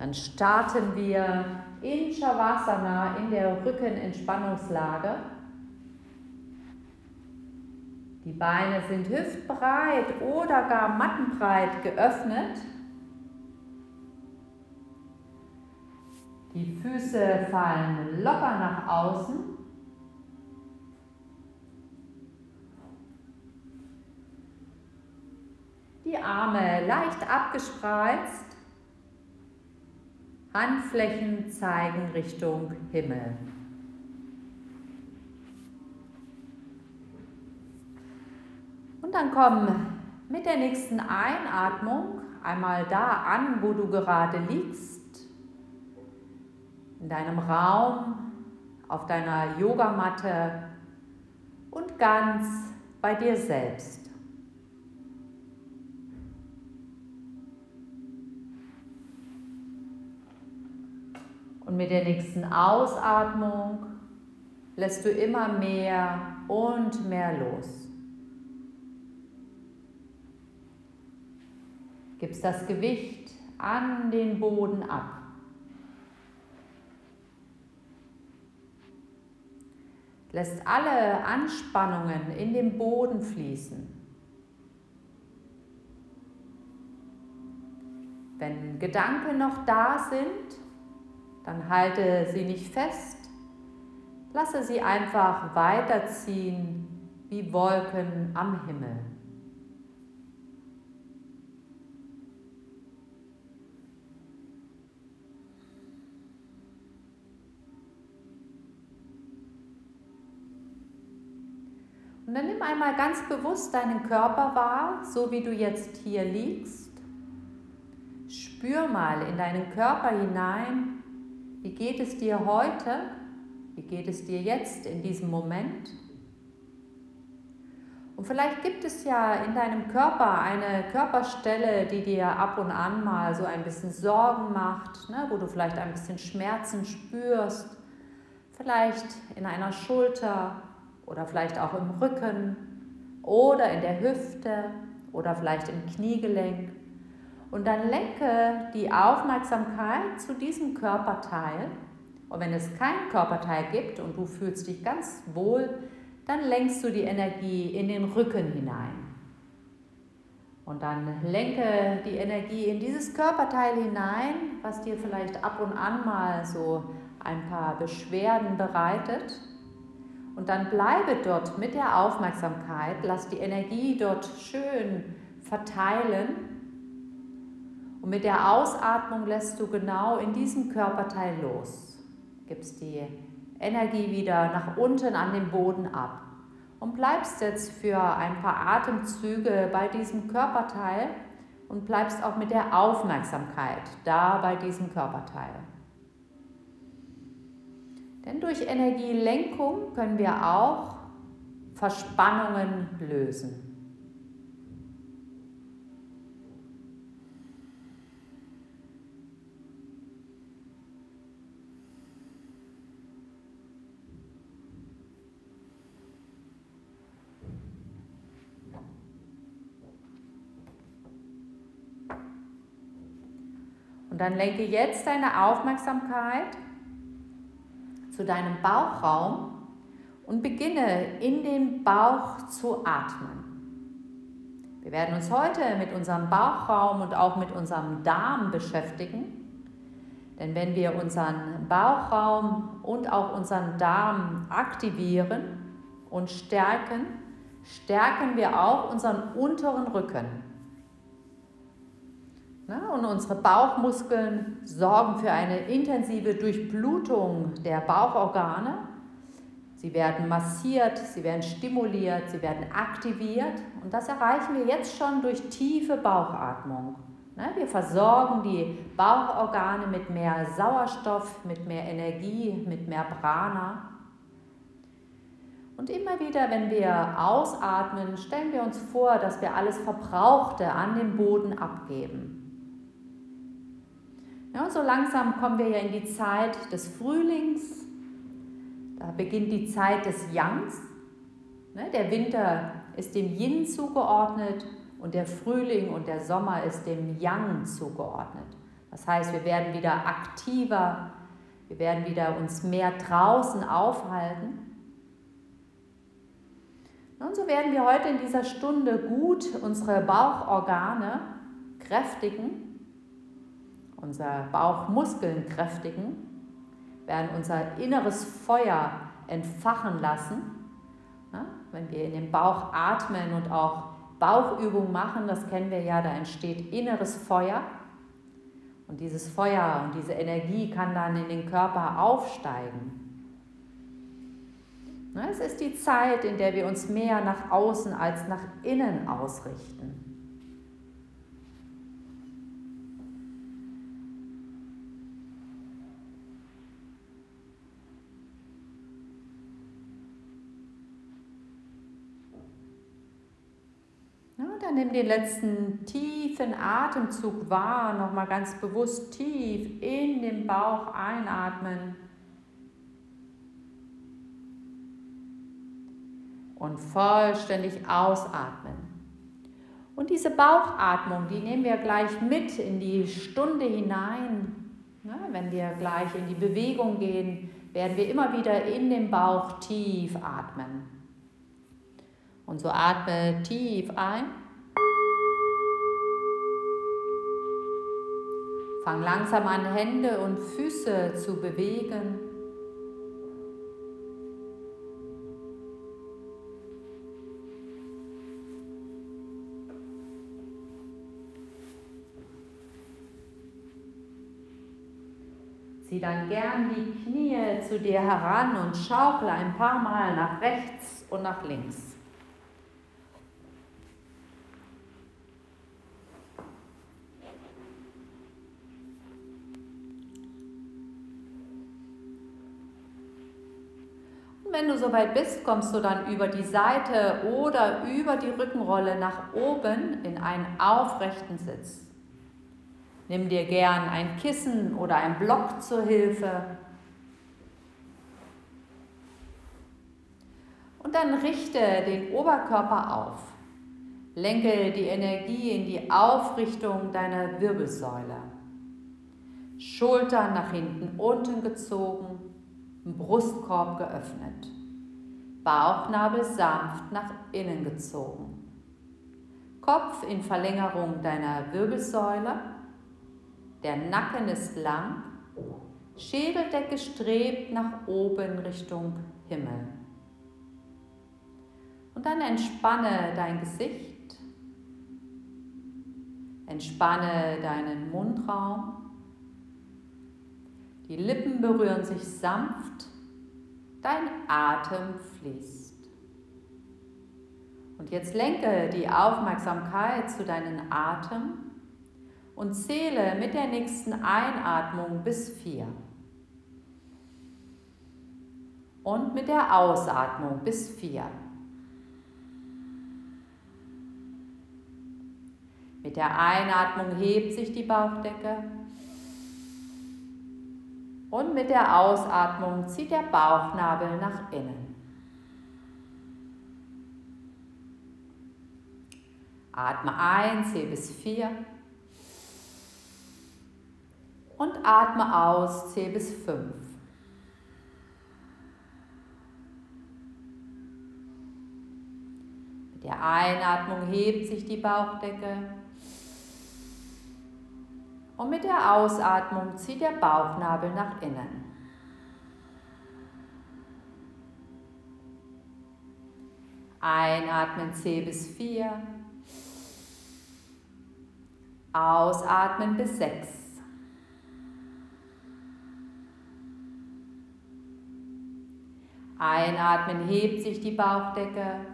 Dann starten wir in Shavasana, in der Rückenentspannungslage. Die Beine sind hüftbreit oder gar mattenbreit geöffnet. Die Füße fallen locker nach außen. Die Arme leicht abgespreizt. Handflächen zeigen Richtung Himmel. Und dann komm mit der nächsten Einatmung einmal da an, wo du gerade liegst. In deinem Raum, auf deiner Yogamatte und ganz bei dir selbst. Und mit der nächsten Ausatmung lässt du immer mehr und mehr los. Gibst das Gewicht an den Boden ab. Lässt alle Anspannungen in den Boden fließen. Wenn Gedanken noch da sind, dann halte sie nicht fest, lasse sie einfach weiterziehen wie Wolken am Himmel. Und dann nimm einmal ganz bewusst deinen Körper wahr, so wie du jetzt hier liegst. Spür mal in deinen Körper hinein, wie geht es dir heute, wie geht es dir jetzt in diesem Moment. Und vielleicht gibt es ja in deinem Körper eine Körperstelle, die dir ab und an mal so ein bisschen Sorgen macht, ne, wo du vielleicht ein bisschen Schmerzen spürst, vielleicht in einer Schulter, oder vielleicht auch im Rücken oder in der Hüfte oder vielleicht im Kniegelenk. Und dann lenke die Aufmerksamkeit zu diesem Körperteil. Und wenn es kein Körperteil gibt und du fühlst dich ganz wohl, dann lenkst du die Energie in den Rücken hinein. Und dann lenke die Energie in dieses Körperteil hinein, was dir vielleicht ab und an mal so ein paar Beschwerden bereitet. Und dann bleibe dort mit der Aufmerksamkeit, lass die Energie dort schön verteilen. Und mit der Ausatmung lässt du genau in diesem Körperteil los. Gibst die Energie wieder nach unten an den Boden ab. Und bleibst jetzt für ein paar Atemzüge bei diesem Körperteil und bleibst auch mit der Aufmerksamkeit da bei diesem Körperteil. Denn durch Energielenkung können wir auch Verspannungen lösen. Und dann lenke jetzt deine Aufmerksamkeit zu deinem Bauchraum und beginne in den Bauch zu atmen. Wir werden uns heute mit unserem Bauchraum und auch mit unserem Darm beschäftigen. Denn wenn wir unseren Bauchraum und auch unseren Darm aktivieren und stärken, stärken wir auch unseren unteren Rücken. Und unsere Bauchmuskeln sorgen für eine intensive Durchblutung der Bauchorgane. Sie werden massiert, sie werden stimuliert, sie werden aktiviert. Und das erreichen wir jetzt schon durch tiefe Bauchatmung. Wir versorgen die Bauchorgane mit mehr Sauerstoff, mit mehr Energie, mit mehr Prana. Und immer wieder, wenn wir ausatmen, stellen wir uns vor, dass wir alles Verbrauchte an den Boden abgeben. Ja, und so langsam kommen wir ja in die Zeit des Frühlings. Da beginnt die Zeit des Yangs. Der Winter ist dem Yin zugeordnet und der Frühling und der Sommer ist dem Yang zugeordnet. Das heißt, wir werden wieder aktiver, wir werden wieder uns mehr draußen aufhalten. Und so werden wir heute in dieser Stunde gut unsere Bauchorgane kräftigen, unsere Bauchmuskeln kräftigen, werden unser inneres Feuer entfachen lassen. Ja, wenn wir in den Bauch atmen und auch Bauchübungen machen, das kennen wir ja, da entsteht inneres Feuer. Und dieses Feuer und diese Energie kann dann in den Körper aufsteigen. Es ist die Zeit, in der wir uns mehr nach außen als nach innen ausrichten. Dann nimm den letzten tiefen Atemzug wahr, nochmal ganz bewusst tief in den Bauch einatmen und vollständig ausatmen. Und diese Bauchatmung, die nehmen wir gleich mit in die Stunde hinein. Wenn wir gleich in die Bewegung gehen, werden wir immer wieder in den Bauch tief atmen. Und so atme tief ein. Fang langsam an, Hände und Füße zu bewegen. Zieh dann gern die Knie zu dir heran und schaukle ein paar Mal nach rechts und nach links. Wenn du soweit bist, kommst du dann über die Seite oder über die Rückenrolle nach oben in einen aufrechten Sitz. Nimm dir gern ein Kissen oder einen Block zur Hilfe. Und dann richte den Oberkörper auf. Lenke die Energie in die Aufrichtung deiner Wirbelsäule. Schultern nach hinten unten gezogen. Brustkorb geöffnet, Bauchnabel sanft nach innen gezogen, Kopf in Verlängerung deiner Wirbelsäule, der Nacken ist lang, Schädeldecke strebt nach oben Richtung Himmel. Und dann entspanne dein Gesicht, entspanne deinen Mundraum. Die Lippen berühren sich sanft, dein Atem fließt. Und jetzt lenke die Aufmerksamkeit zu deinem Atem und zähle mit der nächsten Einatmung bis 4. Und mit der Ausatmung bis 4. Mit der Einatmung hebt sich die Bauchdecke. Und mit der Ausatmung zieht der Bauchnabel nach innen. Atme ein, zähl bis 4. Und atme aus, zähl bis 5. Mit der Einatmung hebt sich die Bauchdecke. Und mit der Ausatmung zieht der Bauchnabel nach innen. Einatmen, zähl bis 4. Ausatmen bis 6. Einatmen, hebt sich die Bauchdecke.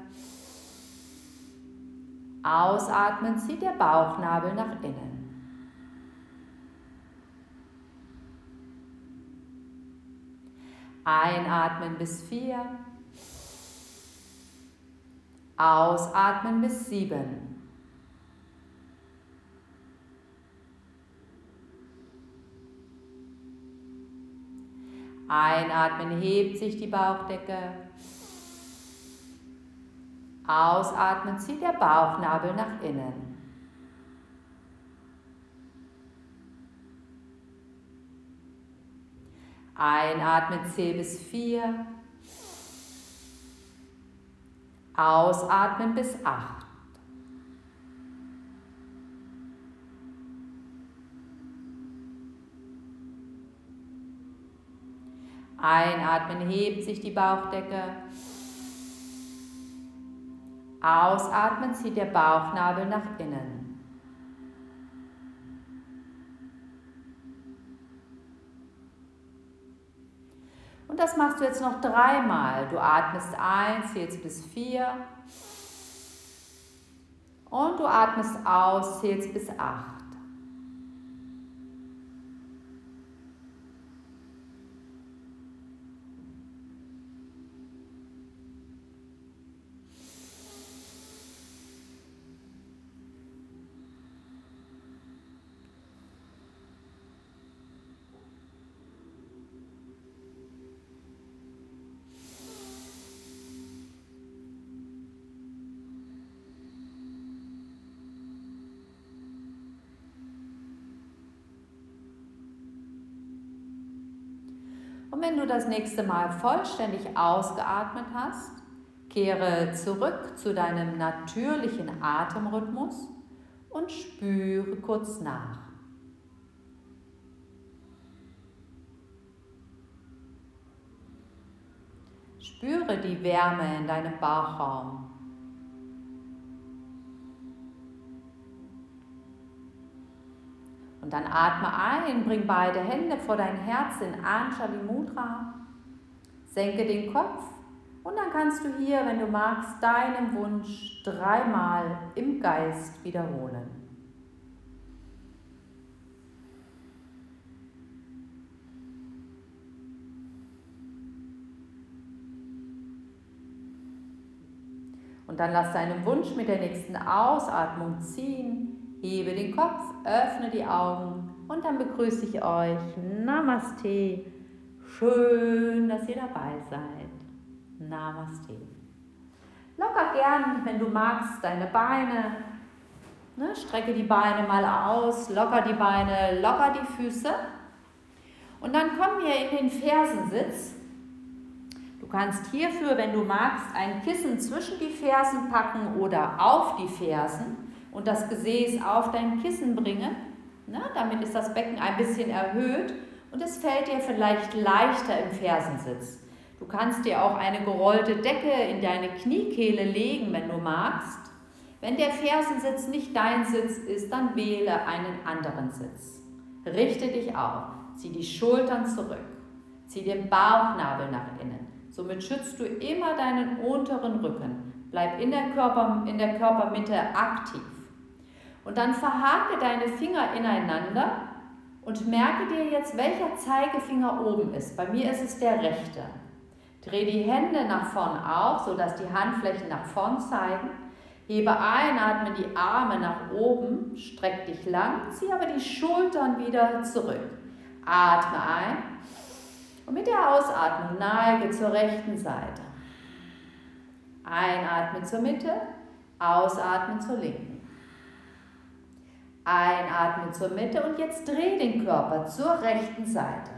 Ausatmen, zieht der Bauchnabel nach innen. Einatmen bis 4, ausatmen bis 7. Einatmen, hebt sich die Bauchdecke. Ausatmen, zieht der Bauchnabel nach innen. Einatmen, zähl bis 4. Ausatmen bis 8. Einatmen, hebt sich die Bauchdecke. Ausatmen, zieht der Bauchnabel nach innen. Und das machst du jetzt noch 3-mal. Du atmest ein, zählst bis 4. Und du atmest aus, zählst bis 8. Und wenn du das nächste Mal vollständig ausgeatmet hast, kehre zurück zu deinem natürlichen Atemrhythmus und spüre kurz nach. Spüre die Wärme in deinem Bauchraum. Und dann atme ein, bring beide Hände vor dein Herz in Anjali Mudra. Senke den Kopf und dann kannst du hier, wenn du magst, deinen Wunsch 3-mal im Geist wiederholen. Und dann lass deinen Wunsch mit der nächsten Ausatmung ziehen. Hebe den Kopf, öffne die Augen und dann begrüße ich euch. Namaste. Schön, dass ihr dabei seid. Namaste. Locker gern, wenn du magst, deine Beine. Strecke die Beine mal aus, locker die Beine, locker die Füße. Und dann kommen wir in den Fersensitz. Du kannst hierfür, wenn du magst, ein Kissen zwischen die Fersen packen oder auf die Fersen und das Gesäß auf dein Kissen bringen. Damit ist das Becken ein bisschen erhöht und es fällt dir vielleicht leichter im Fersensitz. Du kannst dir auch eine gerollte Decke in deine Kniekehle legen, wenn du magst. Wenn der Fersensitz nicht dein Sitz ist, dann wähle einen anderen Sitz. Richte dich auf, zieh die Schultern zurück, zieh den Bauchnabel nach innen. Somit schützt du immer deinen unteren Rücken. Bleib in der Körpermitte aktiv. Und dann verhake deine Finger ineinander und merke dir jetzt, welcher Zeigefinger oben ist. Bei mir ist es der rechte. Dreh die Hände nach vorn auf, sodass die Handflächen nach vorn zeigen. Hebe ein, atme die Arme nach oben, streck dich lang, zieh aber die Schultern wieder zurück. Atme ein und mit der Ausatmung neige zur rechten Seite. Einatmen zur Mitte, ausatmen zur linken. Einatmen zur Mitte und jetzt dreh den Körper zur rechten Seite.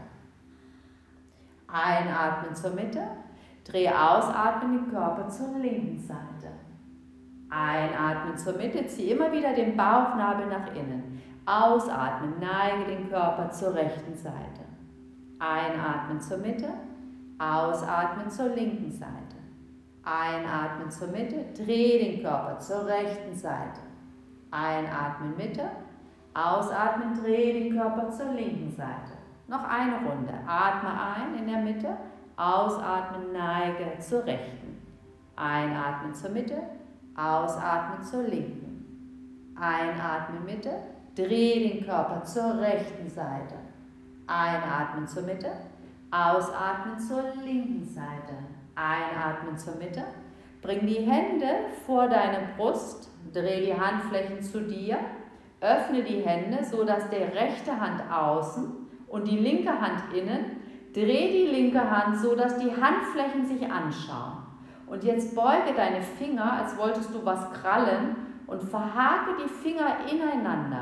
Einatmen zur Mitte, dreh ausatmen den Körper zur linken Seite. Einatmen zur Mitte, zieh immer wieder den Bauchnabel nach innen. Ausatmen, neige den Körper zur rechten Seite. Einatmen zur Mitte, ausatmen zur linken Seite. Einatmen zur Mitte, dreh den Körper zur rechten Seite. Einatmen Mitte, ausatmen, dreh den Körper zur linken Seite. Noch eine Runde. Atme ein in der Mitte, ausatmen, neige zur rechten. Einatmen zur Mitte, ausatmen zur linken. Einatmen Mitte, dreh den Körper zur rechten Seite. Einatmen zur Mitte, ausatmen zur linken Seite. Einatmen zur Mitte, bring die Hände vor deine Brust, dreh die Handflächen zu dir, öffne die Hände, sodass die rechte Hand außen und die linke Hand innen, dreh die linke Hand, sodass die Handflächen sich anschauen. Und jetzt beuge deine Finger, als wolltest du was krallen und verhake die Finger ineinander.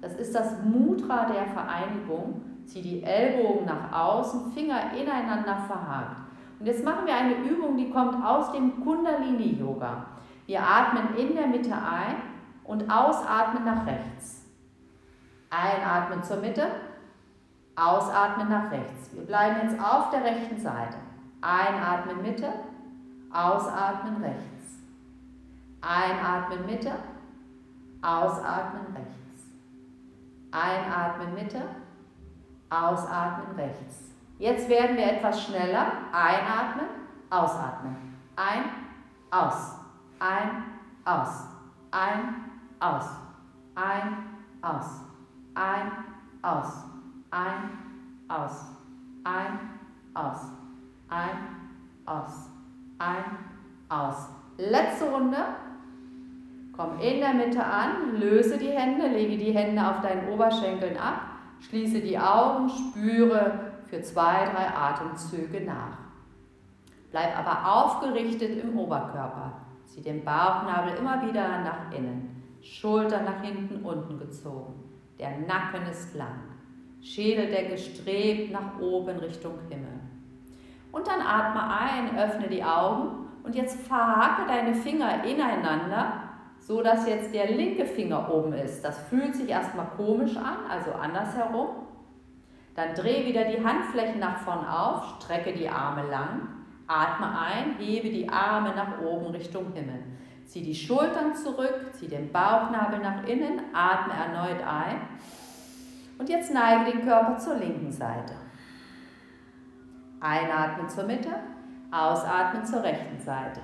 Das ist das Mudra der Vereinigung. Zieh die Ellbogen nach außen, Finger ineinander verhakt. Und jetzt machen wir eine Übung, die kommt aus dem Kundalini-Yoga. Wir atmen in der Mitte ein und ausatmen nach rechts. Einatmen zur Mitte, ausatmen nach rechts. Wir bleiben jetzt auf der rechten Seite. Einatmen Mitte, ausatmen rechts. Einatmen Mitte, ausatmen rechts. Einatmen Mitte, ausatmen rechts. Jetzt werden wir etwas schneller. Einatmen, ausatmen. Ein, aus. Ein, aus. Ein, aus. Ein, aus. Ein, aus. Ein, aus. Ein, aus. Ein, aus. Ein, aus. Letzte Runde. Komm in der Mitte an, löse die Hände, lege die Hände auf deinen Oberschenkeln ab, schließe die Augen, spüre für 2, 3 Atemzüge nach. Bleib aber aufgerichtet im Oberkörper. Zieh den Bauchnabel immer wieder nach innen, Schultern nach hinten, unten gezogen. Der Nacken ist lang, Schädeldecke strebt nach oben Richtung Himmel. Und dann atme ein, öffne die Augen und jetzt verhake deine Finger ineinander, so dass jetzt der linke Finger oben ist. Das fühlt sich erstmal komisch an, also andersherum. Dann dreh wieder die Handflächen nach vorn auf, strecke die Arme lang, atme ein, hebe die Arme nach oben Richtung Himmel. Zieh die Schultern zurück, zieh den Bauchnabel nach innen, atme erneut ein. Und jetzt neige den Körper zur linken Seite. Einatmen zur Mitte, ausatmen zur rechten Seite.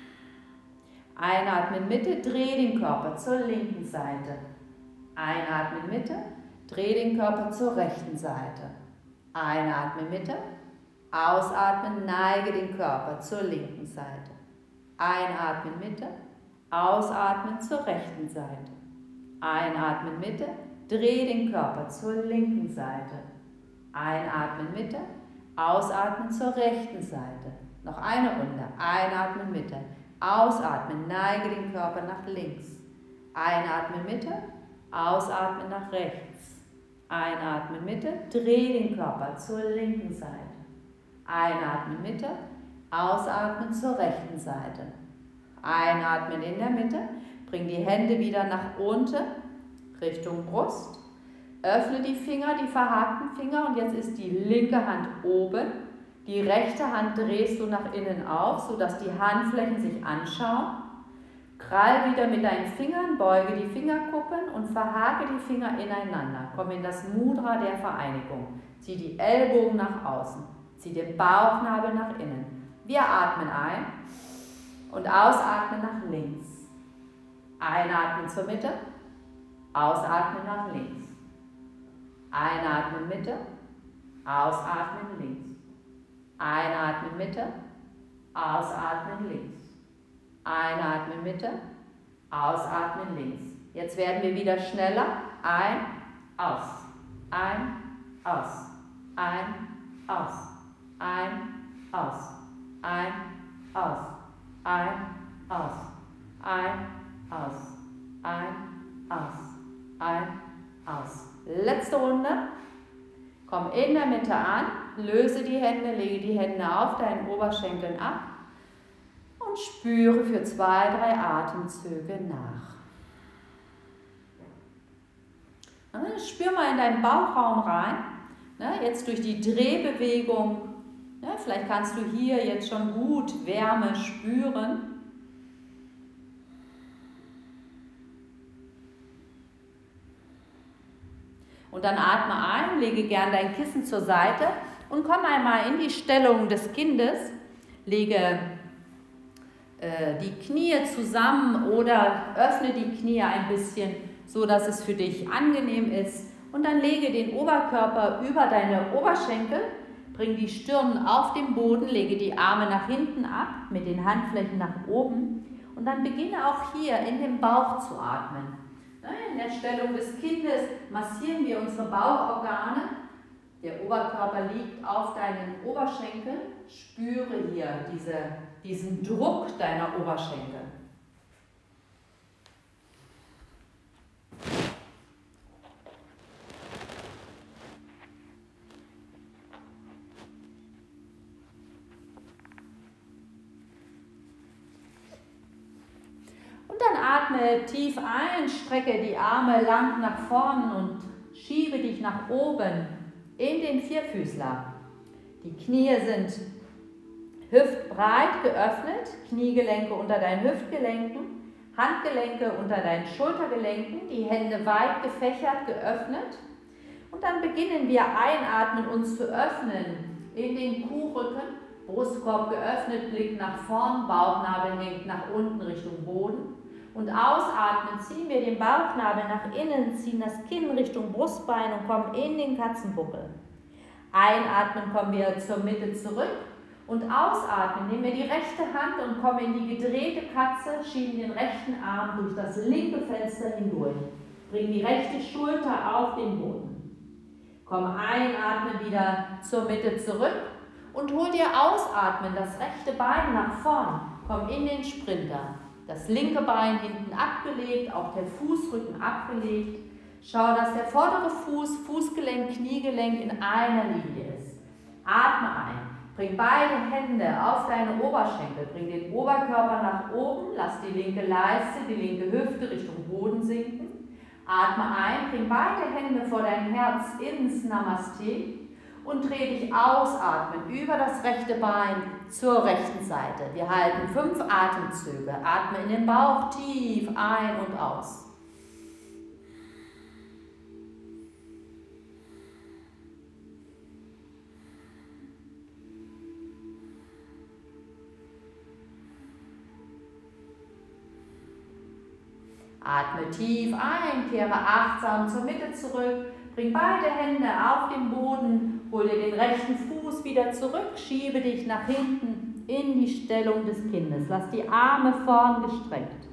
Einatmen Mitte, dreh den Körper zur linken Seite. Einatmen Mitte, dreh den Körper zur rechten Seite. Einatmen Mitte, ausatmen, neige den Körper zur linken Seite. Einatmen Mitte, ausatmen zur rechten Seite. Einatmen Mitte, dreh den Körper zur linken Seite. Einatmen Mitte, ausatmen zur rechten Seite. Noch eine Runde. Einatmen Mitte. Ausatmen, neige den Körper nach links. Einatmen Mitte, ausatmen nach rechts. Einatmen Mitte, dreh den Körper zur linken Seite. Einatmen Mitte, ausatmen zur rechten Seite. Einatmen in der Mitte, bring die Hände wieder nach unten, Richtung Brust. Öffne die Finger, die verhakten Finger und jetzt ist die linke Hand oben. Die rechte Hand drehst du nach innen auf, sodass die Handflächen sich anschauen. Krall wieder mit deinen Fingern, beuge die Fingerkuppen und verhake die Finger ineinander. Komm in das Mudra der Vereinigung. Zieh die Ellbogen nach außen. Zieh den Bauchnabel nach innen. Wir atmen ein und ausatmen nach links. Einatmen zur Mitte, ausatmen nach links. Einatmen Mitte, ausatmen links. Einatmen Mitte, ausatmen links. Einatmen Mitte, ausatmen links. Jetzt werden wir wieder schneller. Ein, aus. Ein, aus. Ein, aus. Ein, aus. Ein, aus. Ein, aus. Ein, aus. Ein, aus. Ein, aus. Letzte Runde. Komm in der Mitte an, löse die Hände, lege die Hände auf deinen Oberschenkeln ab und spüre für 2, 3 Atemzüge nach. Spür mal in deinen Bauchraum rein, jetzt durch die Drehbewegung. Vielleicht kannst du hier jetzt schon gut Wärme spüren. Und dann atme ein, lege gern dein Kissen zur Seite und komm einmal in die Stellung des Kindes. Lege die Knie zusammen oder öffne die Knie ein bisschen, so dass es für dich angenehm ist. Und dann lege den Oberkörper über deine Oberschenkel, bring die Stirn auf den Boden, lege die Arme nach hinten ab, mit den Handflächen nach oben. Und dann beginne auch hier in den Bauch zu atmen. In der Stellung des Kindes massieren wir unsere Bauchorgane. Der Oberkörper liegt auf deinen Oberschenkeln. Spüre hier diesen Druck deiner Oberschenkel. 1, Atme tief ein, strecke die Arme lang nach vorn und schiebe dich nach oben in den Vierfüßler. Die Knie sind hüftbreit geöffnet, Kniegelenke unter deinen Hüftgelenken, Handgelenke unter deinen Schultergelenken, die Hände weit gefächert geöffnet. Und dann beginnen wir einatmen, uns zu öffnen in den Kuhrücken, Brustkorb geöffnet, Blick nach vorn, Bauchnabel hängt nach unten Richtung Boden. Und ausatmen, ziehen wir den Bauchnabel nach innen, ziehen das Kinn Richtung Brustbein und kommen in den Katzenbuckel. Einatmen, kommen wir zur Mitte zurück und ausatmen, nehmen wir die rechte Hand und kommen in die gedrehte Katze, schieben den rechten Arm durch das linke Fenster hindurch, bringen die rechte Schulter auf den Boden. Komm einatmen wieder zur Mitte zurück und hol dir ausatmen das rechte Bein nach vorn, komm in den Sprinter. Das linke Bein hinten abgelegt, auch der Fußrücken abgelegt. Schau, dass der vordere Fuß, Fußgelenk, Kniegelenk in einer Linie ist. Atme ein. Bring beide Hände auf deine Oberschenkel. Bring den Oberkörper nach oben. Lass die linke Leiste, die linke Hüfte Richtung Boden sinken. Atme ein. Bring beide Hände vor dein Herz ins Namaste. Und dreh dich ausatmen über das rechte Bein zur rechten Seite. Wir halten 5 Atemzüge. Atme in den Bauch tief ein und aus. Atme tief ein, kehre achtsam zur Mitte zurück. Bring beide Hände auf den Boden, hol dir den rechten Fuß wieder zurück, schiebe dich nach hinten in die Stellung des Kindes. Lass die Arme vorn gestreckt.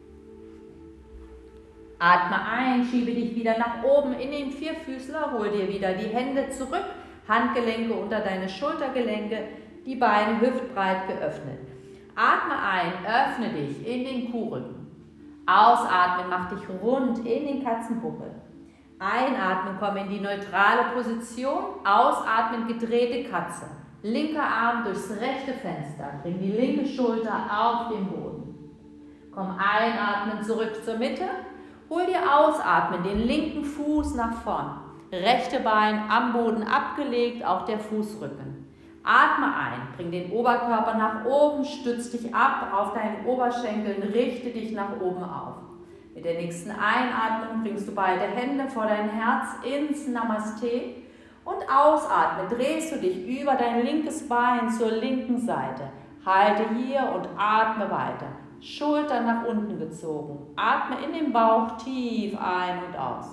Atme ein, schiebe dich wieder nach oben in den Vierfüßler, hol dir wieder die Hände zurück, Handgelenke unter deine Schultergelenke, die Beine hüftbreit geöffnet. Atme ein, öffne dich in den Kuhrücken. Ausatmen, mach dich rund in den Katzenbuckel. Einatmen, komm in die neutrale Position. Ausatmen, gedrehte Katze. Linker Arm durchs rechte Fenster. Bring die linke Schulter auf den Boden. Komm einatmen, zurück zur Mitte. Hol dir ausatmen, den linken Fuß nach vorn. Rechte Bein am Boden abgelegt, auch der Fußrücken. Atme ein, bring den Oberkörper nach oben, stütz dich ab auf deinen Oberschenkeln, richte dich nach oben auf. Mit der nächsten Einatmung bringst du beide Hände vor dein Herz ins Namaste und ausatmen, drehst du dich über dein linkes Bein zur linken Seite. Halte hier und atme weiter. Schultern nach unten gezogen. Atme in den Bauch tief ein und aus.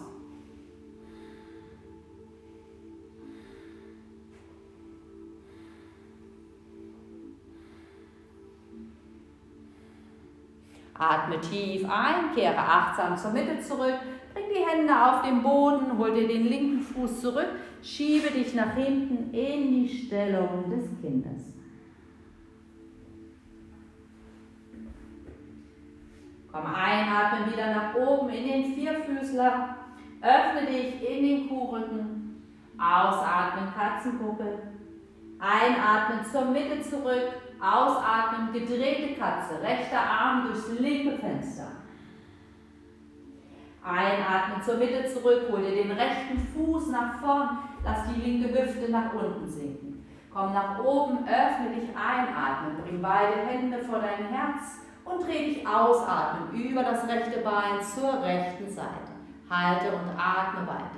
Atme tief ein, kehre achtsam zur Mitte zurück, bring die Hände auf den Boden, hol dir den linken Fuß zurück, schiebe dich nach hinten in die Stellung des Kindes. Komm einatmen wieder nach oben in den Vierfüßler, öffne dich in den Kuhrücken, ausatmen Katzenbuckel, einatmen zur Mitte zurück, ausatmen, gedrehte Katze, rechter Arm durchs linke Fenster. Einatmen zur Mitte zurück, hol dir den rechten Fuß nach vorn, lass die linke Hüfte nach unten sinken. Komm nach oben, öffne dich, einatmen, bring beide Hände vor dein Herz und dreh dich ausatmen über das rechte Bein zur rechten Seite. Halte und atme weiter.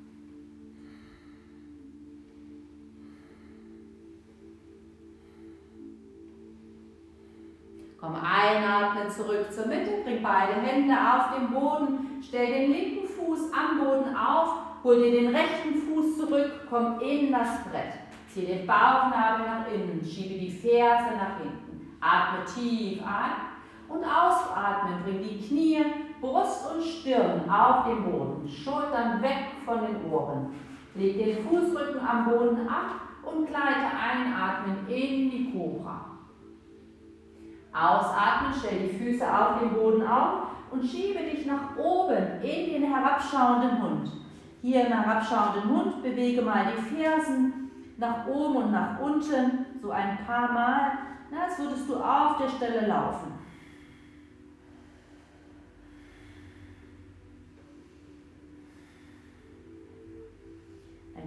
Komm einatmen, zurück zur Mitte, bring beide Hände auf den Boden, stell den linken Fuß am Boden auf, hol dir den rechten Fuß zurück, komm in das Brett. Zieh den Bauchnabel nach innen, schiebe die Ferse nach hinten. Atme tief ein und ausatmen, bring die Knie, Brust und Stirn auf den Boden, Schultern weg von den Ohren. Leg den Fußrücken am Boden ab und gleite einatmen in die Kobra. Ausatmen, stell die Füße auf den Boden auf und schiebe dich nach oben in den herabschauenden Hund. Hier im herabschauenden Hund bewege mal die Fersen nach oben und nach unten, so ein paar Mal, als würdest du auf der Stelle laufen.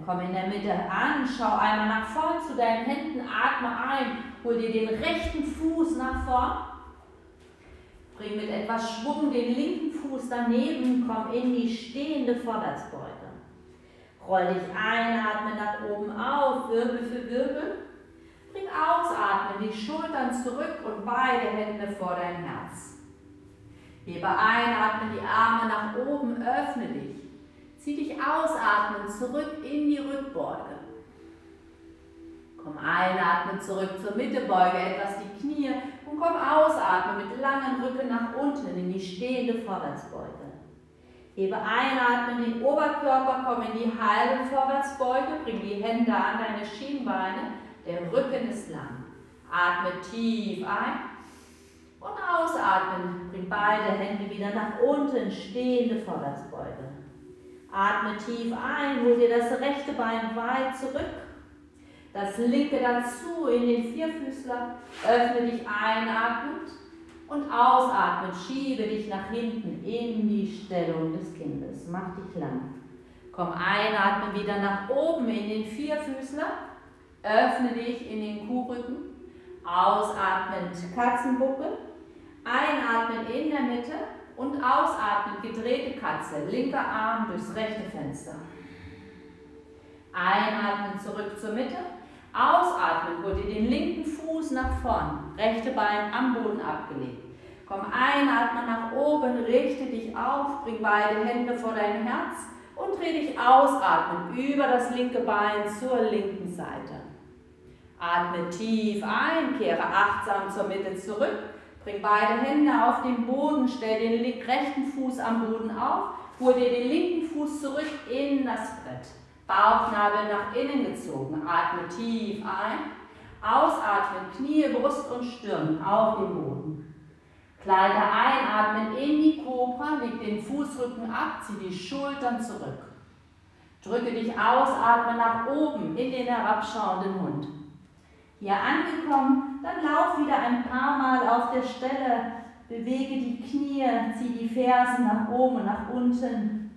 Dann komm in der Mitte an, schau einmal nach vorn zu deinen Händen, atme ein, hol dir den rechten Fuß nach vorn. Bring mit etwas Schwung den linken Fuß daneben, komm in die stehende Vorwärtsbeuge. Roll dich ein, atme nach oben auf, Wirbel für Wirbel. Bring ausatmen, die Schultern zurück und beide Hände vor dein Herz. Hebe ein, atme die Arme nach oben, öffne dich. Zieh dich ausatmen, zurück in die Rückbeuge. Komm einatmen, zurück zur Mitte, beuge etwas die Knie und komm ausatmen mit langem Rücken nach unten in die stehende Vorwärtsbeuge. Hebe einatmen, den Oberkörper, komm in die halbe Vorwärtsbeuge, bring die Hände an deine Schienbeine, der Rücken ist lang. Atme tief ein und ausatmen, bring beide Hände wieder nach unten, stehende Vorwärtsbeuge. Atme tief ein, hol dir das rechte Bein weit zurück, das linke dazu in den Vierfüßler, öffne dich einatmend und ausatmend, schiebe dich nach hinten in die Stellung des Kindes, mach dich lang. Komm einatmen wieder nach oben in den Vierfüßler, öffne dich in den Kuhrücken, ausatmend Katzenbuckel, einatmen in der Mitte und ausatmen gedrehte Katze, linker Arm durchs rechte Fenster. Einatmen zurück zur Mitte, ausatmen, hol dir den linken Fuß nach vorn, rechte Bein am Boden abgelegt. Komm einatmen nach oben, richte dich auf, bring beide Hände vor dein Herz und dreh dich ausatmen über das linke Bein zur linken Seite. Atme tief ein, kehre achtsam zur Mitte zurück, bring beide Hände auf den Boden, stell den rechten Fuß am Boden auf, hol dir den linken Fuß zurück in das Brett. Bauchnabel nach innen gezogen, atme tief ein, ausatmen, Knie, Brust und Stirn auf den Boden. Gleite einatmen in die Kobra, leg den Fußrücken ab, zieh die Schultern zurück. Drücke dich aus, atme nach oben in den herabschauenden Hund. Hier angekommen, dann lauf wieder ein paar Mal auf der Stelle, bewege die Knie, zieh die Fersen nach oben und nach unten.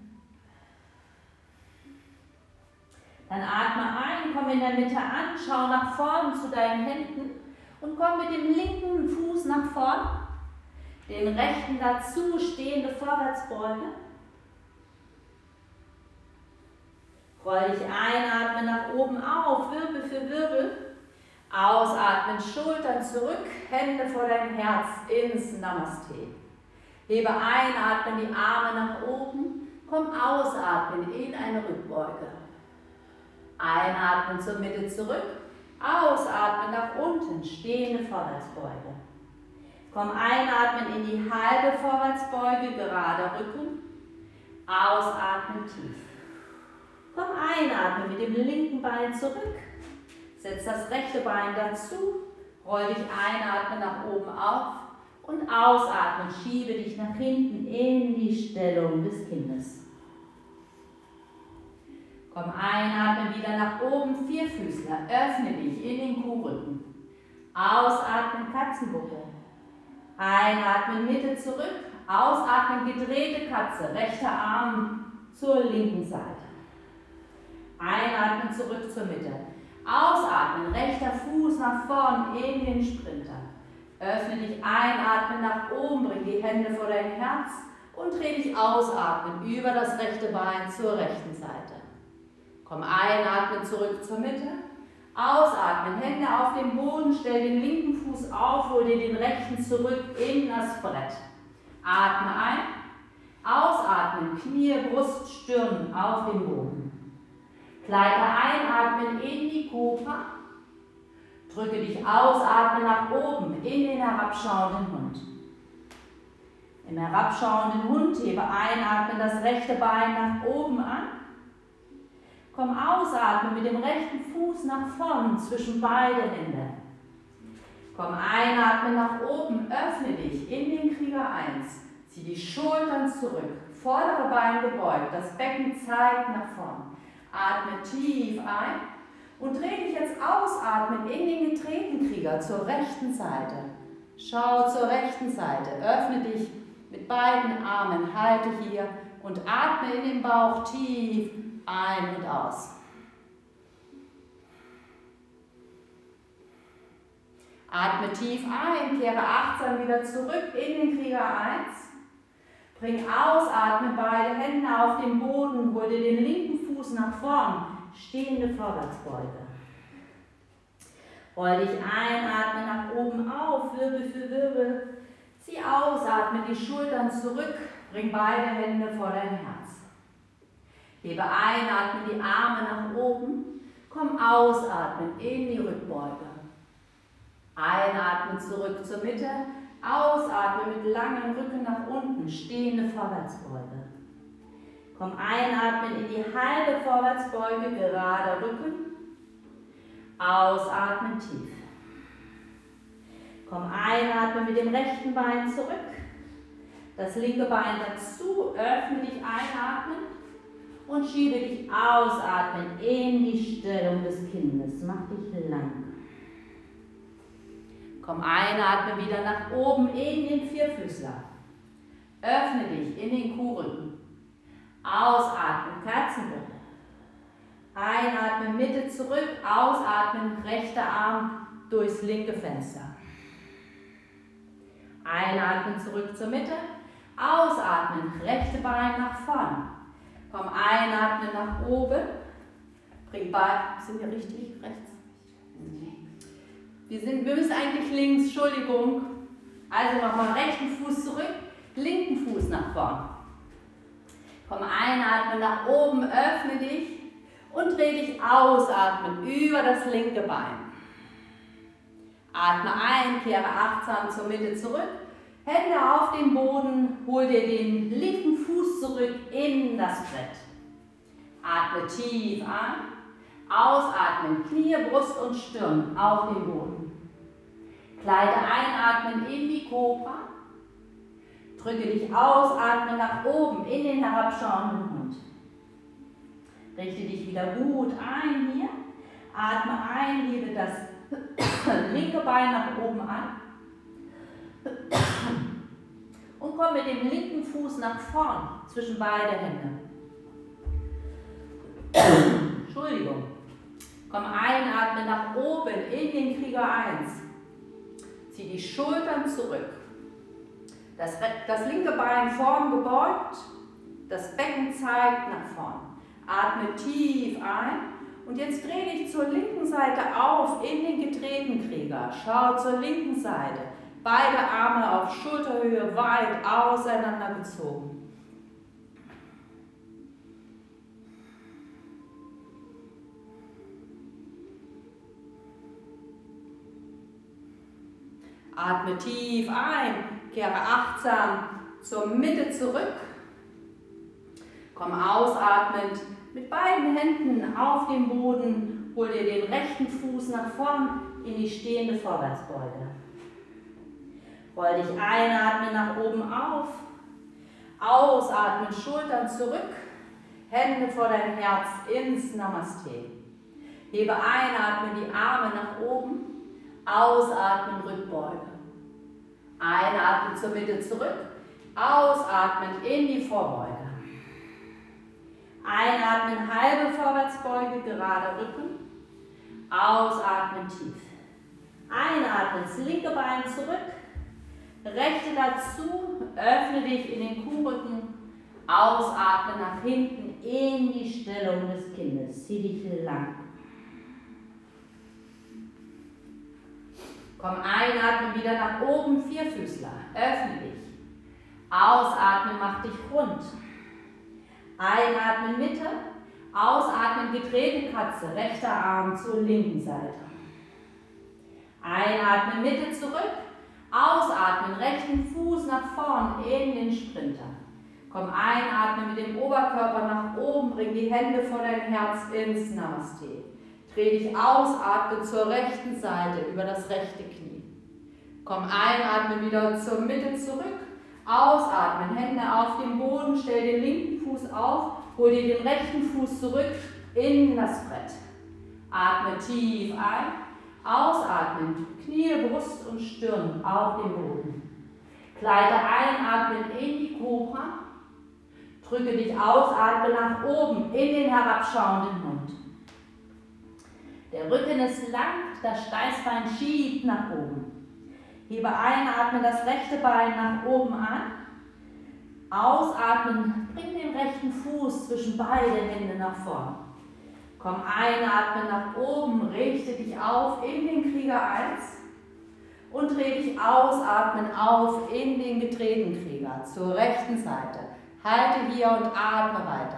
Dann atme ein, komm in der Mitte an, schau nach vorn zu deinen Händen und komm mit dem linken Fuß nach vorn, den rechten dazu, stehende Vorwärtsbeuge. Roll dich ein, atme nach oben auf, Wirbel für Wirbel. Ausatmen, Schultern zurück, Hände vor dein Herz ins Namaste. Hebe ein, atmen die Arme nach oben, komm ausatmen in eine Rückbeuge. Einatmen zur Mitte zurück, ausatmen nach unten, stehende Vorwärtsbeuge. Komm einatmen in die halbe Vorwärtsbeuge, gerader Rücken, ausatmen tief. Komm einatmen mit dem linken Bein zurück. Setz das rechte Bein dazu, roll dich einatmen nach oben auf und ausatmen, schiebe dich nach hinten in die Stellung des Kindes. Komm einatmen wieder nach oben, Vierfüßler, öffne dich in den Kuhrücken. Ausatmen, Katzenbuckel. Einatmen, Mitte zurück, ausatmen, gedrehte Katze, rechter Arm zur linken Seite. Einatmen, zurück zur Mitte. Ausatmen, rechter Fuß nach vorn in den Sprinter. Öffne dich, einatmen nach oben, bring die Hände vor dein Herz und dreh dich ausatmen über das rechte Bein zur rechten Seite. Komm einatmen, zurück zur Mitte. Ausatmen, Hände auf den Boden, stell den linken Fuß auf, hol dir den rechten zurück in das Brett. Atme ein, ausatmen, Knie, Brust, Stirn auf den Boden. Gleite einatmen in die Kobra, drücke dich aus, atme nach oben in den herabschauenden Hund. Im herabschauenden Hund hebe einatmen das rechte Bein nach oben an. Komm ausatmen mit dem rechten Fuß nach vorn zwischen beide Hände. Komm einatmen nach oben, öffne dich in den Krieger 1. Zieh die Schultern zurück, vordere Bein gebeugt, das Becken zeigt nach vorn. Atme tief ein und dreh dich jetzt ausatmen in den gedrehten Krieger zur rechten Seite. Schau zur rechten Seite, öffne dich mit beiden Armen, halte hier und atme in den Bauch tief ein und aus. Atme tief ein, kehre achtsam wieder zurück in den Krieger 1. Bring aus, atme beide Hände auf den Boden, hol dir den linken Fuß nach vorn, stehende Vorwärtsbeuge. Roll dich ein, atme nach oben auf, Wirbel für Wirbel. Zieh aus, atme die Schultern zurück, bring beide Hände vor dein Herz. Hebe ein, atme die Arme nach oben, komm ausatmen in die Rückbeuge. Einatmen zurück zur Mitte, ausatmen mit langem Rücken nach unten, stehende Vorwärtsbeuge. Komm einatmen in die halbe Vorwärtsbeuge, gerader Rücken. Ausatmen tief. Komm einatmen mit dem rechten Bein zurück. Das linke Bein dazu, öffne dich einatmen und schiebe dich ausatmen in die Stellung des Kindes. Mach dich lang. Komm einatmen wieder nach oben in den Vierfüßler. Öffne dich in den Kuhrücken. Ausatmen, Katzenbuckel. Einatmen, Mitte zurück, ausatmen, rechter Arm durchs linke Fenster. Einatmen, zurück zur Mitte, ausatmen, rechte Bein nach vorn. Komm, einatmen nach oben, bring Bein, sind wir richtig rechts? Wir müssen eigentlich links, Entschuldigung. Also nochmal rechten Fuß zurück, linken Fuß nach vorn. Komm, einatmen nach oben, öffne dich. Und dreh dich ausatmen über das linke Bein. Atme ein, kehre achtsam zur Mitte zurück. Hände auf den Boden, hol dir den linken Fuß zurück in das Brett. Atme tief ein, ausatmen, Knie, Brust und Stirn auf den Boden. Gleite einatmen in die Kobra. Drücke dich aus, atme nach oben in den herabschauenden Hund. Richte dich wieder gut ein hier. Atme ein, hebe das linke Bein nach oben an. Und komm mit dem linken Fuß nach vorn zwischen beide Hände. Entschuldigung. Komm einatmen nach oben in den Krieger 1. Zieh die Schultern zurück. Das linke Bein vorn gebeugt. Das Becken zeigt nach vorn. Atme tief ein und jetzt dreh dich zur linken Seite auf in den gedrehten Krieger. Schau zur linken Seite. Beide Arme auf Schulterhöhe weit auseinandergezogen. Atme tief ein, kehre achtsam zur Mitte zurück. Komm ausatmend mit beiden Händen auf den Boden, hol dir den rechten Fuß nach vorn in die stehende Vorwärtsbeuge. Roll dich einatmen nach oben auf, ausatmen, Schultern zurück, Hände vor dein Herz ins Namaste. Hebe einatmen, die Arme nach oben, ausatmen, Rückbeuge. Einatmen zur Mitte zurück, ausatmen in die Vorbeuge. Einatmen, halbe Vorwärtsbeuge, gerader Rücken. Ausatmen tief. Einatmen, das linke Bein zurück. Rechte dazu, öffne dich in den Kuhrücken. Ausatmen nach hinten in die Stellung des Kindes. Zieh dich lang. Komm, einatmen wieder nach oben, Vierfüßler. Öffne dich. Ausatmen, mach dich rund. Einatmen Mitte, ausatmen gedrehte Katze, rechter Arm zur linken Seite. Einatmen Mitte zurück, ausatmen rechten Fuß nach vorn in den Sprinter. Komm, einatmen mit dem Oberkörper nach oben, bring die Hände vor dein Herz ins Namaste. Dreh dich aus, atme zur rechten Seite über das rechte Knie. Komm, einatmen wieder zur Mitte zurück. Ausatmen, Hände auf den Boden, stell den linken Fuß auf, hol dir den rechten Fuß zurück in das Brett. Atme tief ein, ausatmen, Knie, Brust und Stirn auf den Boden. Gleite einatmen in die Kobra, drücke dich aus, atme nach oben in den herabschauenden Hund. Der Rücken ist lang, das Steißbein schiebt nach oben. Hebe einatmen, das rechte Bein nach oben an. Ausatmen, bring den rechten Fuß zwischen beide Hände nach vorn. Komm, einatmen nach oben, richte dich auf in den Krieger 1 und dreh dich ausatmen auf in den gedrehten Krieger zur rechten Seite. Halte hier und atme weiter.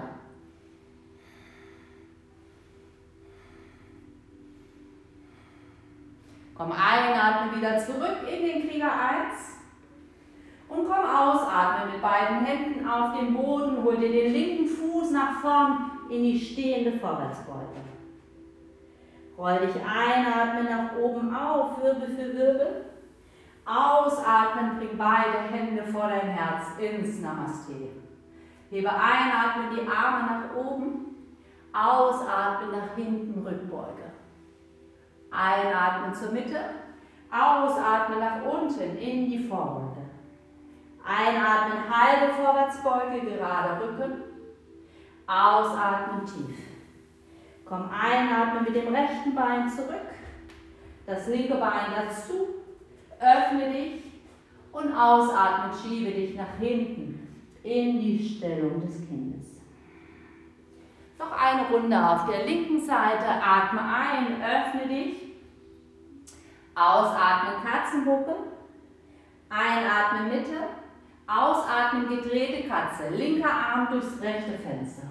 Komm, einatmen wieder zurück in den Krieger 1 und komm, ausatmen mit beiden Händen auf den Boden, hol dir den linken Fuß nach vorn in die stehende Vorwärtsbeuge. Roll dich einatmen nach oben auf, Wirbel für Wirbel. Ausatmen, bring beide Hände vor dein Herz ins Namaste. Hebe einatmen, die Arme nach oben. Ausatmen, nach hinten, Rückbeuge. Einatmen zur Mitte. Ausatmen nach unten in die Vorbeuge. Einatmen, halbe Vorwärtsbeuge, gerade Rücken. Ausatmen tief. Komm, einatmen mit dem rechten Bein zurück. Das linke Bein dazu. Öffne dich und ausatmen, schiebe dich nach hinten in die Stellung des Kindes. Noch eine Runde auf der linken Seite. Atme ein, öffne dich. Ausatmen, Katzenbucke. Einatmen, Mitte. Ausatmen, gedrehte Katze. Linker Arm durchs rechte Fenster.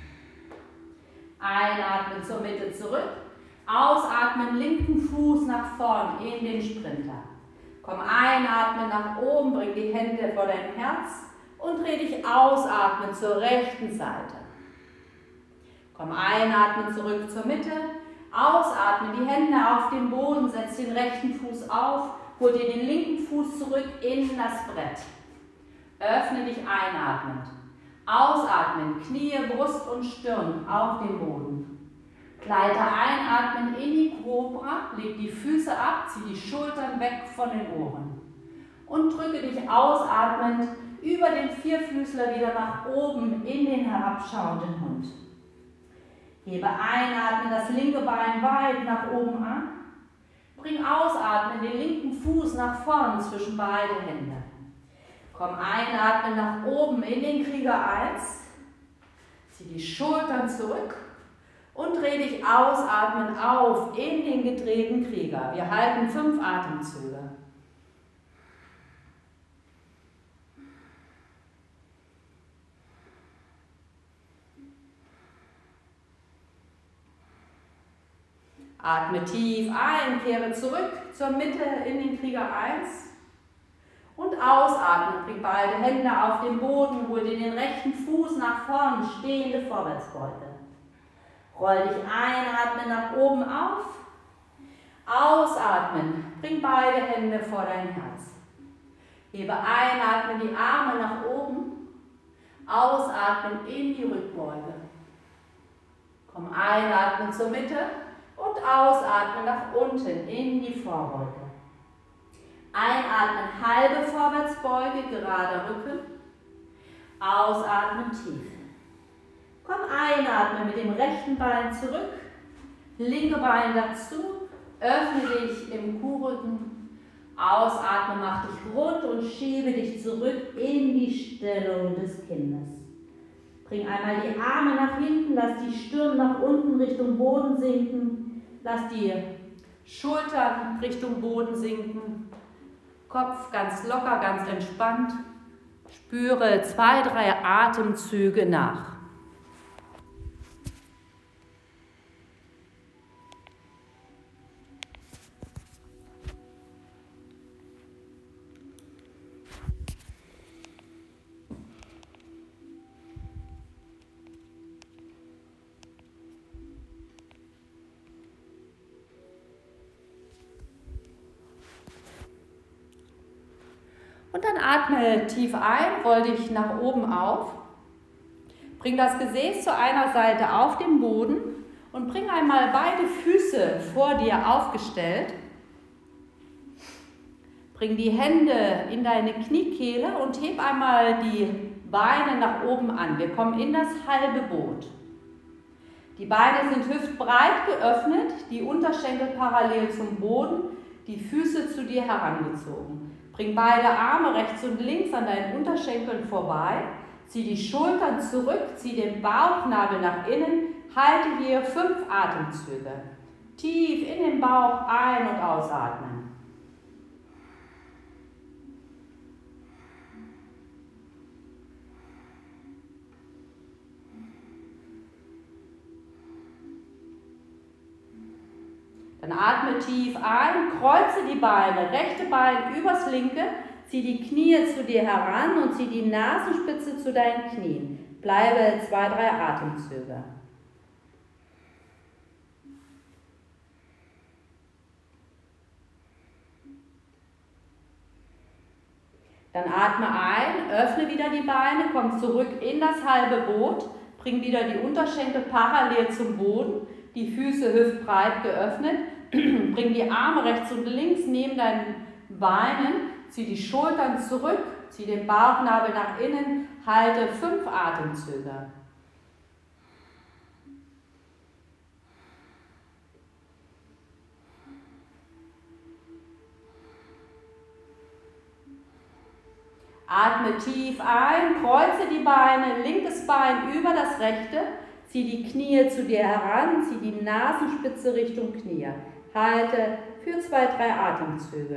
Einatmen zur Mitte zurück. Ausatmen, linken Fuß nach vorn in den Sprinter. Komm, einatmen nach oben, bring die Hände vor dein Herz und dreh dich ausatmen zur rechten Seite. Komm, einatmen zurück zur Mitte. Ausatmen, die Hände auf den Boden, setz den rechten Fuß auf, hol dir den linken Fuß zurück in das Brett. Öffne dich einatmend. Ausatmen, Knie, Brust und Stirn auf den Boden. Gleite einatmen in die Kobra, leg die Füße ab, zieh die Schultern weg von den Ohren. Und drücke dich ausatmend über den Vierfüßler wieder nach oben in den herabschauenden Hund. Hebe einatmen, das linke Bein weit nach oben an. Bring ausatmen, den linken Fuß nach vorn zwischen beide Hände. Komm, einatmen nach oben in den Krieger 1. Zieh die Schultern zurück und dreh dich ausatmen auf in den gedrehten Krieger. Wir halten 5 Atemzüge. Atme tief ein, kehre zurück zur Mitte in den Krieger 1. Und ausatmen, bring beide Hände auf den Boden, hol dir den rechten Fuß nach vorn, stehende Vorwärtsbeuge. Roll dich einatmen nach oben auf. Ausatmen, bring beide Hände vor dein Herz. Hebe einatmen, die Arme nach oben. Ausatmen in die Rückbeuge. Komm, einatmen zur Mitte und ausatmen nach unten in die Vorbeuge. Einatmen, halbe Vorwärtsbeuge, gerader Rücken. Ausatmen tief. Komm, einatmen mit dem rechten Bein zurück. Linke Bein dazu. Öffne dich im Kuhrücken. Ausatmen, mach dich rund und schiebe dich zurück in die Stellung des Kindes. Bring einmal die Arme nach hinten, lass die Stirn nach unten Richtung Boden sinken. Lass die Schultern Richtung Boden sinken. Kopf ganz locker, ganz entspannt. Spüre 2, 3 Atemzüge nach. Und dann atme tief ein, roll dich nach oben auf. Bring das Gesäß zu einer Seite auf den Boden und bring einmal beide Füße vor dir aufgestellt. Bring die Hände in deine Kniekehle und heb einmal die Beine nach oben an. Wir kommen in das halbe Boot. Die Beine sind hüftbreit geöffnet, die Unterschenkel parallel zum Boden, die Füße zu dir herangezogen. Bring beide Arme rechts und links an deinen Unterschenkeln vorbei. Zieh die Schultern zurück, zieh den Bauchnabel nach innen. Halte hier 5 Atemzüge. Tief in den Bauch ein- und ausatmen. Dann atme tief ein, kreuze die Beine, rechte Bein übers linke, zieh die Knie zu dir heran und zieh die Nasenspitze zu deinen Knien. Bleibe 2, 3 Atemzüge. Dann atme ein, öffne wieder die Beine, komm zurück in das halbe Boot, bring wieder die Unterschenkel parallel zum Boden, die Füße hüftbreit geöffnet, bring die Arme rechts und links neben deinen Beinen, zieh die Schultern zurück, zieh den Bauchnabel nach innen, halte 5 Atemzüge. Atme tief ein, kreuze die Beine, linkes Bein über das rechte, zieh die Knie zu dir heran, zieh die Nasenspitze Richtung Knie. Halte für 2, 3 Atemzüge.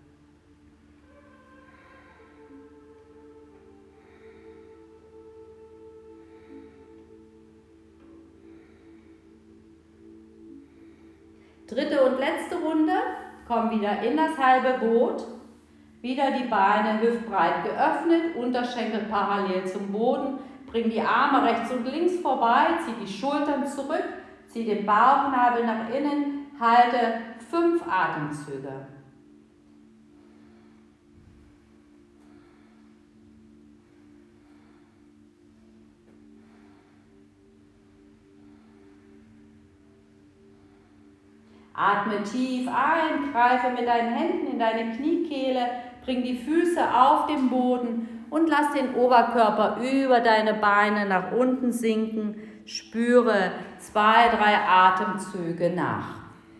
Dritte und letzte Runde, komm wieder in das halbe Boot. Wieder die Beine hüftbreit geöffnet, Unterschenkel parallel zum Boden. Bring die Arme rechts und links vorbei, zieh die Schultern zurück, zieh den Bauchnabel nach innen, halte 5 Atemzüge. Atme tief ein, greife mit deinen Händen in deine Kniekehle, bring die Füße auf den Boden und lass den Oberkörper über deine Beine nach unten sinken. Spüre 2, 3 Atemzüge nach.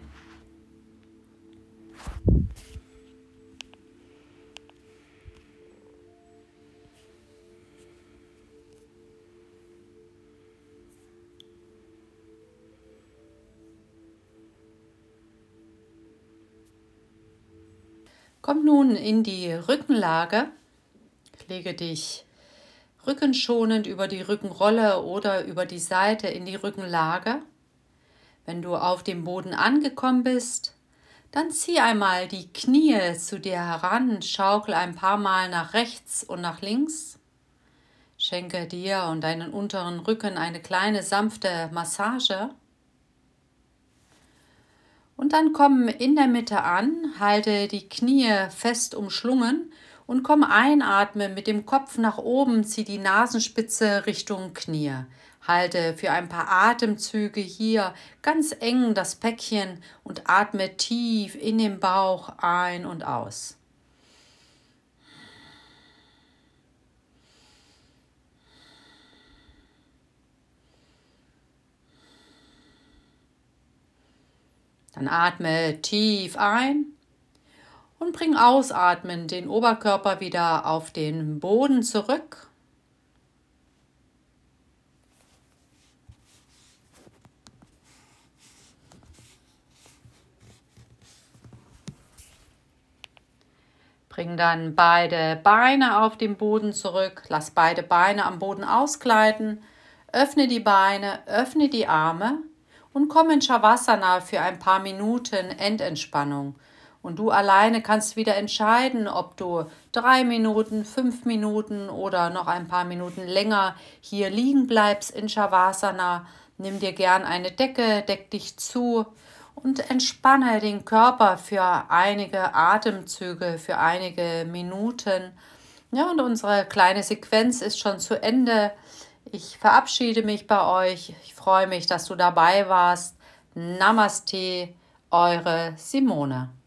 Komm nun in die Rückenlage. Lege dich rückenschonend über die Rückenrolle oder über die Seite in die Rückenlage. Wenn du auf dem Boden angekommen bist, dann zieh einmal die Knie zu dir heran, schaukel ein paar Mal nach rechts und nach links. Schenke dir und deinen unteren Rücken eine kleine sanfte Massage. Und dann komm in der Mitte an, halte die Knie fest umschlungen und komm einatmen mit dem Kopf nach oben, zieh die Nasenspitze Richtung Knie. Halte für ein paar Atemzüge hier ganz eng das Päckchen und atme tief in den Bauch ein und aus. Dann atme tief ein und bring ausatmen den Oberkörper wieder auf den Boden zurück. Bring dann beide Beine auf den Boden zurück. Lass beide Beine am Boden ausgleiten. Öffne die Beine, öffne die Arme und komm in Shavasana für ein paar Minuten Endentspannung. Und du alleine kannst wieder entscheiden, ob du 3 Minuten, 5 Minuten oder noch ein paar Minuten länger hier liegen bleibst in Shavasana. Nimm dir gern eine Decke, deck dich zu und entspanne den Körper für einige Atemzüge, für einige Minuten. Ja, und unsere kleine Sequenz ist schon zu Ende. Ich verabschiede mich bei euch. Ich freue mich, dass du dabei warst. Namaste, eure Simone.